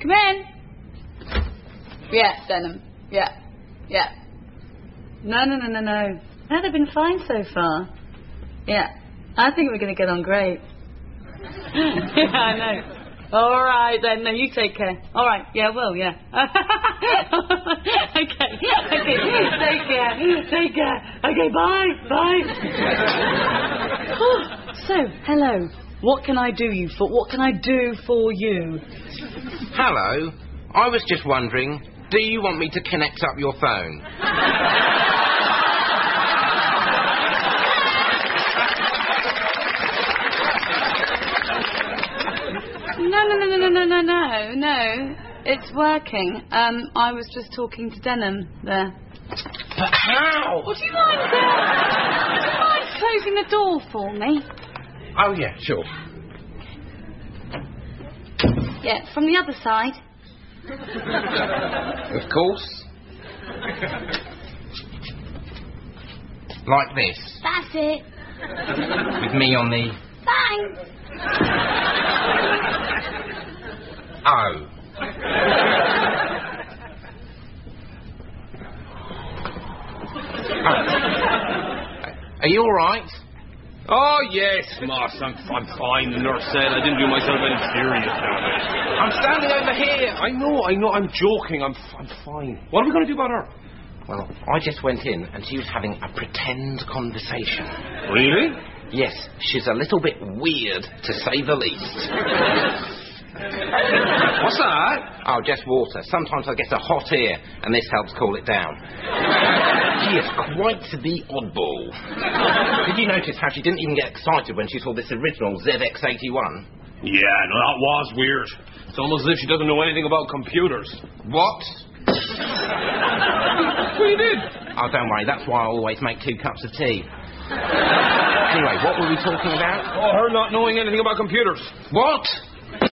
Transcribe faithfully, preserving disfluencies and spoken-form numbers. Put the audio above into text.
Come in. Yeah, Denham. Yeah. Yeah. No, no, no, no, no. No, they've been fine so far. Yeah. I think we're going to get on great. Yeah, I know. All right, then. No, you take care. All right. Yeah, well, yeah. Okay. Okay. Take care. Take care. Okay, bye. Bye. So, hello. What can I do you for? What can I do for you? Hello. I was just wondering, do you want me to connect up your phone? No, no, no, no, no, no, no, no. It's working. Um, I was just talking to Denham there. But how? Would you mind, uh, would you mind closing the door for me? Oh, yeah, sure. Yeah, from the other side. Of course. Like this. That's it. With me on the... Thanks. Oh. Oh. Are you all right? Oh, yes, Moss, I'm, I'm fine. The nurse said I didn't do myself any serious damage. I'm standing over here. I know, I know, I'm joking. I'm, I'm fine. What are we going to do about her? Well, I just went in and she was having a pretend conversation. Really? Yes, she's a little bit weird, to say the least. What's that? Oh, just water. Sometimes I get a hot ear, and this helps cool it down. She is quite the oddball. Did you notice how she didn't even get excited when she saw this original Z X eighty-one? Yeah, no, that was weird. It's almost as if she doesn't know anything about computers. What? What you did? Oh, don't worry. That's why I always make two cups of tea. Anyway, what were we talking about? Oh, her not knowing anything about computers. What?